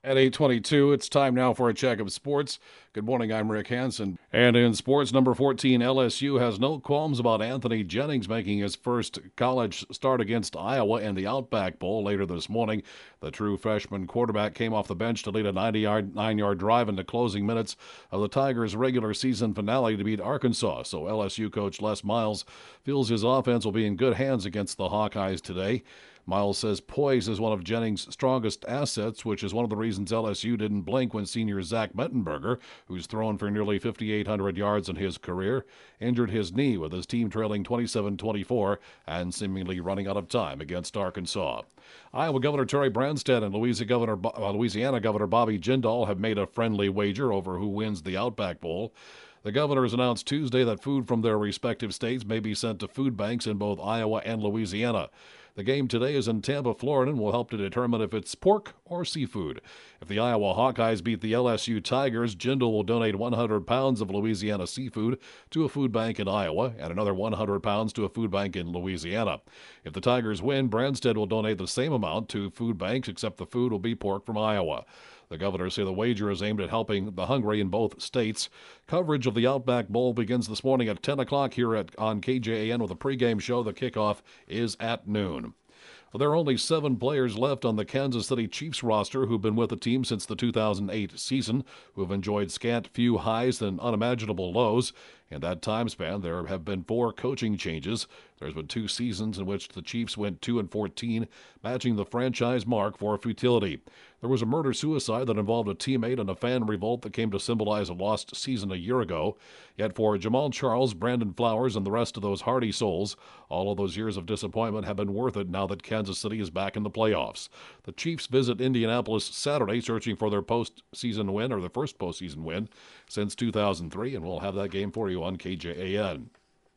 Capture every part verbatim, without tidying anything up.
At eight twenty-two, it's time now for a check of sports. Good morning, I'm Rick Hansen. And in sports, number fourteen, L S U has no qualms about Anthony Jennings making his first college start against Iowa in the Outback Bowl later this morning. The true freshman quarterback came off the bench to lead a ninety-yard, nine-yard drive in the closing minutes of the Tigers' regular season finale to beat Arkansas. So L S U coach Les Miles feels his offense will be in good hands against the Hawkeyes today. Miles says poise is one of Jennings' strongest assets, which is one of the reasons L S U didn't blink when senior Zach Mettenberger, who's thrown for nearly fifty-eight hundred yards in his career, injured his knee with his team trailing twenty-seven twenty-four and seemingly running out of time against Arkansas. Iowa Governor Terry Branstad and Louisiana Governor, uh, Louisiana Governor Bobby Jindal have made a friendly wager over who wins the Outback Bowl. The governors announced Tuesday that food from their respective states may be sent to food banks in both Iowa and Louisiana. The game today is in Tampa, Florida, and will help to determine if it's pork or seafood. If the Iowa Hawkeyes beat the L S U Tigers, Jindal will donate one hundred pounds of Louisiana seafood to a food bank in Iowa and another one hundred pounds to a food bank in Louisiana. If the Tigers win, Branstad will donate the same amount to food banks, except the food will be pork from Iowa. The governors say the wager is aimed at helping the hungry in both states. Coverage of the Outback Bowl begins this morning at ten o'clock here at, on K J A N with a pregame show. The kickoff is at noon. Well, there are only seven players left on the Kansas City Chiefs roster who've been with the team since the two thousand eight season, who have enjoyed scant few highs and unimaginable lows. In that time span, there have been four coaching changes. There's been two seasons in which the Chiefs went two and fourteen, matching the franchise mark for futility. There was a murder-suicide that involved a teammate and a fan revolt that came to symbolize a lost season a year ago. Yet for Jamal Charles, Brandon Flowers, and the rest of those hardy souls, all of those years of disappointment have been worth it now that Kansas City is back in the playoffs. The Chiefs visit Indianapolis Saturday, searching for their postseason win, or their first postseason win since two thousand three, and we'll have that game for you on K J A N.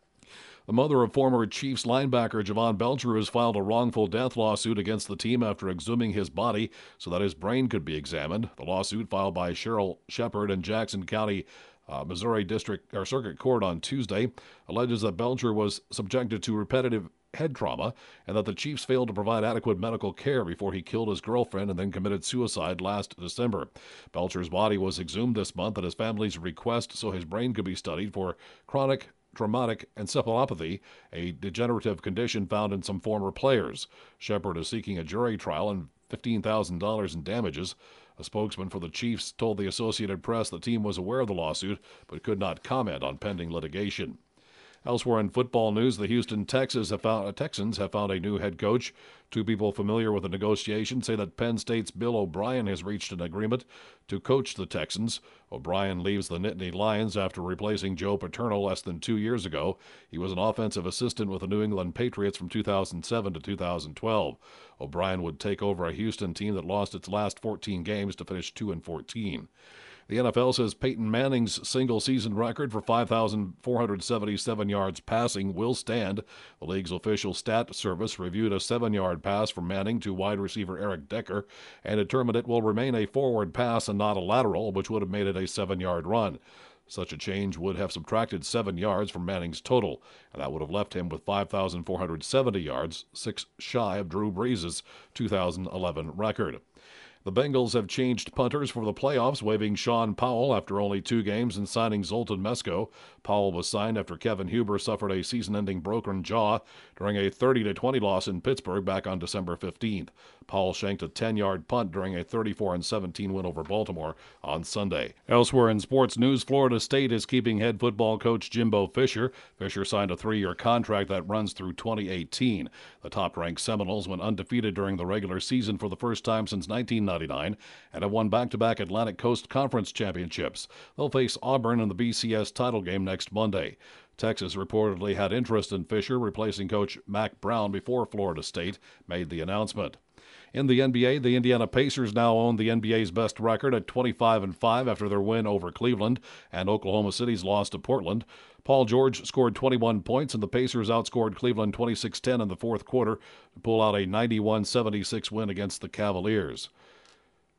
The mother of former Chiefs linebacker Javon Belcher has filed a wrongful death lawsuit against the team after exhuming his body so that his brain could be examined. The lawsuit, filed by Cheryl Shepard in Jackson County, uh, Missouri District or Circuit Court on Tuesday, alleges that Belcher was subjected to repetitive head trauma and that the Chiefs failed to provide adequate medical care before he killed his girlfriend and then committed suicide last December. Belcher's body was exhumed this month at his family's request so his brain could be studied for chronic traumatic encephalopathy, a degenerative condition found in some former players. Shepard is seeking a jury trial and fifteen thousand dollars in damages. A spokesman for the Chiefs told the Associated Press the team was aware of the lawsuit but could not comment on pending litigation. Elsewhere in football news, the Houston Texans have found, uh, Texans have found a new head coach. Two people familiar with the negotiation say that Penn State's Bill O'Brien has reached an agreement to coach the Texans. O'Brien leaves the Nittany Lions after replacing Joe Paterno less than two years ago. He was an offensive assistant with the New England Patriots from two thousand seven to two thousand twelve. O'Brien would take over a Houston team that lost its last fourteen games to finish two and fourteen. The N F L says Peyton Manning's single-season record for five thousand four hundred seventy-seven yards passing will stand. The league's official stat service reviewed a seven-yard pass from Manning to wide receiver Eric Decker and determined it will remain a forward pass and not a lateral, which would have made it a seven-yard run. Such a change would have subtracted seven yards from Manning's total, and that would have left him with five thousand four hundred seventy yards, six shy of Drew Brees' two thousand eleven record. The Bengals have changed punters for the playoffs, waiving Sean Powell after only two games and signing Zoltan Mesko. Powell was signed after Kevin Huber suffered a season-ending broken jaw during a thirty to twenty loss in Pittsburgh back on December fifteenth. Powell shanked a ten-yard punt during a thirty-four and seventeen win over Baltimore on Sunday. Elsewhere in sports news, Florida State is keeping head football coach Jimbo Fisher. Fisher signed a three-year contract that runs through twenty eighteen. The top-ranked Seminoles went undefeated during the regular season for the first time since nineteen ninety-nine and have won back-to-back Atlantic Coast Conference championships. They'll face Auburn in the B C S title game next Monday. Texas reportedly had interest in Fisher replacing coach Mack Brown before Florida State made the announcement. In the N B A, the Indiana Pacers now own the N B A's best record at twenty-five and five after their win over Cleveland and Oklahoma City's loss to Portland. Paul George scored twenty-one points, and the Pacers outscored Cleveland twenty-six ten in the fourth quarter to pull out a ninety-one seventy-six win against the Cavaliers.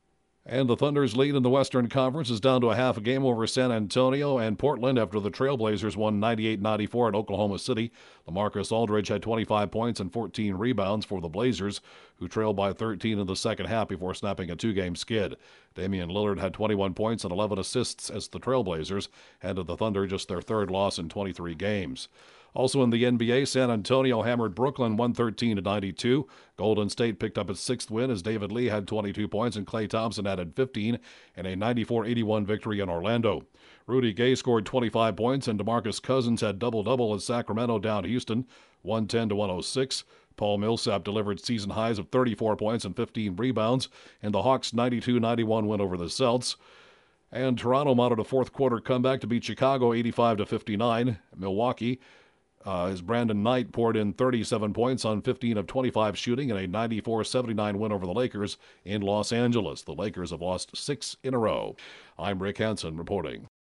And the Thunder's lead in the Western Conference is down to a half a game over San Antonio and Portland after the Trailblazers won ninety-eight ninety-four at Oklahoma City. LaMarcus Aldridge had twenty-five points and fourteen rebounds for the Blazers, who trailed by thirteen in the second half before snapping a two-game skid. Damian Lillard had twenty-one points and eleven assists as the Trailblazers handed the Thunder just their third loss in twenty-three games. Also in the N B A, San Antonio hammered Brooklyn one thirteen to ninety-two. Golden State picked up its sixth win as David Lee had twenty-two points and Klay Thompson added fifteen in a ninety-four eighty-one victory in Orlando. Rudy Gay scored twenty-five points and DeMarcus Cousins had double-double as Sacramento downed Houston one ten to one oh six. Paul Millsap delivered season highs of thirty-four points and fifteen rebounds in the Hawks' ninety-two ninety-one win over the Celts. And Toronto mounted a fourth-quarter comeback to beat Chicago eighty-five to fifty-nine. Milwaukee Uh, as Brandon Knight poured in thirty-seven points on fifteen of twenty-five shooting in a ninety-four seventy-nine win over the Lakers in Los Angeles. The Lakers have lost six in a row. I'm Rick Hansen reporting.